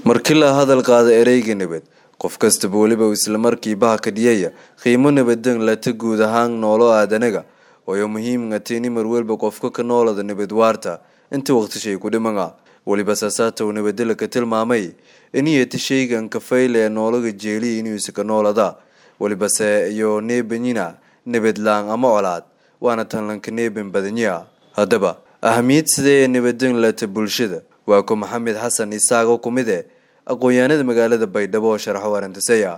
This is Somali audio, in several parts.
markii la hadal qaada ereyga nabad qof kasta waliba isla markiiba ka dhiyaya qiimo nabadan la taguud ahaan noolo aadanaga oo muhiim ah in mar walba qofka ka noolada nabad waarta inta waqti shay ku dhimanga waliba saasaata oo nabadda ka tilmaamay in ay shaygan ka fayle noolaga jeeli inuu iska noolada waliba se iyo neebnina nabad laan ama colaad waana tan lanka neebin badaniya hadaba ahmiyad sidee nabadan la bulshada waa ku Maxamed Xasan Isaago kumide aqoonyahanada magaalada Baydhabo sharaxo warantisaya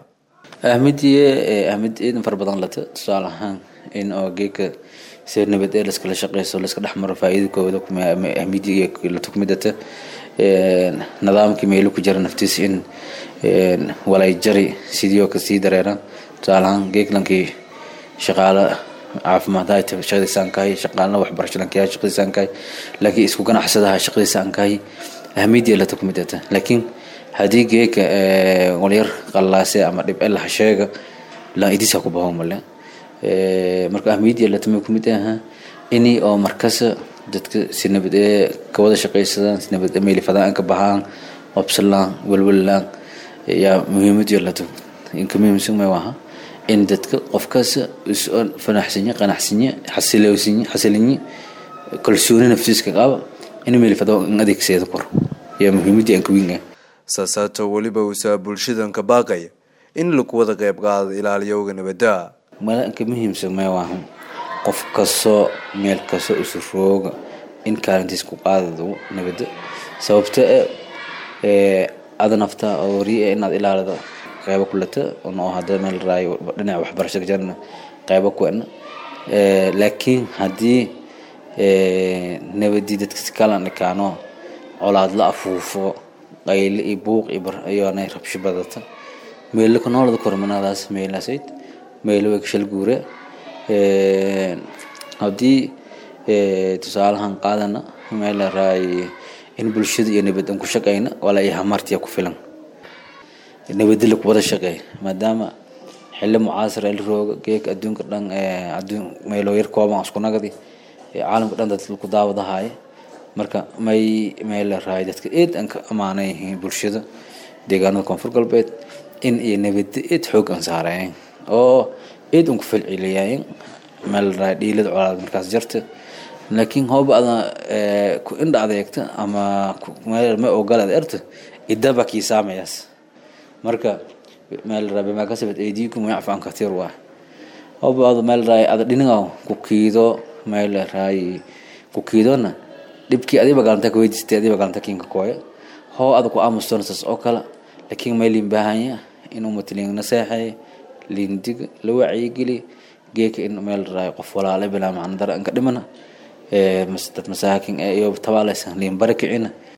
ahmid in far badan la tusaalahan in oo geeka si nabad ee la iska shaqeyso la iska dhaxmaro faa'iidooda kuma ahmidiyay la tukumidata nidaamkii meel ku jira naftiis in walay jari sidoo ka sii dareeran tusaalahan geeklankii shaqaale caafimaad shaqadiisan shaqaalna waxbarashada shaqadiisan laakiin isku ganacsadaha shaqadiisan ahmidiyay la tukumidata laakiin hadii geeka walyar qalaase ama dib la sheega la idisa ku baahomale marka ahmidiyay la tukumidata inii oo markaas dadka sinabad ka wada shaqeysadaan sinabad meel fadaan ka bahaan opsalaan walwalaan ya muhiimad yeelato in kamiyumsan ma waha in dadka qofkaas isoo fanaxsinya qanaxsinya xasilini kalsooni nafsiiska qaba in meel fadaan adeegseedo kor ya muhiimada aan ku winga saasato waliba uu bulshadan ka baaqay in lagu wada qayb qaado ilaaliyowga nabadda ma ka muhiimsan ma waha qof kasto meel kasto isu rooga in kaalintiis ku qaado nabadda sababta adanafta oo riye inaad ilaalado qayb kulata oo hada meel raay dhinac waxbarashada jarna qayb ku aan laakiin hadii nabadda dadka kala nakaano colaad la afuufo qayl iyo buuq iyo aanay rabsho badata meel ka noolada kormanadaas meelasayd meel way shil guure hadii tusaalahan qaadana meel raay in bulshada iyo nabadan ku shaqeyna wala ay hamartiya ku filan nabadda ku wada shaqeey maadaama xilli mucaasir ay rooga geek adduunka dhan adduun meelo yar kooban isku nagadi caalamka dhan dadku ku daawadahay marka may meel raay dadka aan ka amaanay bulshada deegaanada koonfur galbeed in ay nabadda xoog aan saareen oo aan ku falceliyeen meel raay dhiilad colaad markaas jarta laakiin hooba ku inda adeegta ama meel ma ogolad erta idaba ki saamayas marka meel rabe ma ka sabad aydiikum yacfan kathir waa hooba meel raay ada dhinaga ku kiido meel raay ku kiidona dibki adiba galanta ku weydiistay adiba galanta kinka kooya hoo ada ku aamustoon sas oo kala laakiin meel baahanya inuu matalin naseexay lindig la wacyi gali geeka in meel raay qof walaalo bila macna daran ka dhimana masaakin iyo tabaalaysan liin barakicina